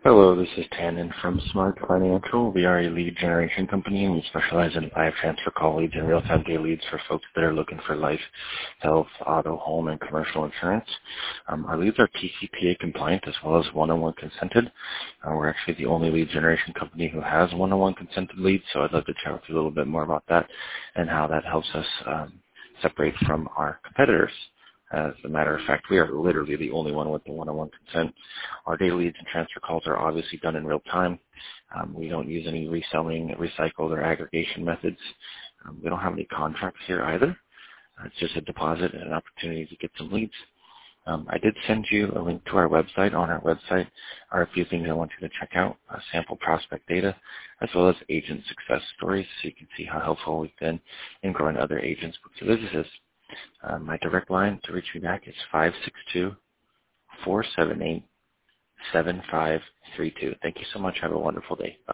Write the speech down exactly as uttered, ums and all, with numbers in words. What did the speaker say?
Hello, this is Tannen from Smart Financial. We are a lead generation company, and we specialize in live transfer call leads and real-time day leads for folks that are looking for life, health, auto, home, and commercial insurance. Um, our leads are T C P A compliant as well as one-on-one consented. Uh, we're actually the only lead generation company who has one-on-one consented leads, so I'd love to chat with you a little bit more about that and how that helps us um, separate from our competitors. As a matter of fact, we are literally the only one with the one-on-one consent. Our daily leads and transfer calls are obviously done in real time. Um, we don't use any reselling, recycled, or aggregation methods. Um, we don't have any contracts here either. Uh, it's just a deposit and an opportunity to get some leads. Um, I did send you a link to our website. On our website are a few things I want you to check out, uh, sample prospect data, as well as agent success stories, so you can see how helpful we've been in growing other agents' books of businesses. Uh, my direct line to reach me back is five six two, four seven eight, seven five three two. Thank you so much. Have a wonderful day. Bye.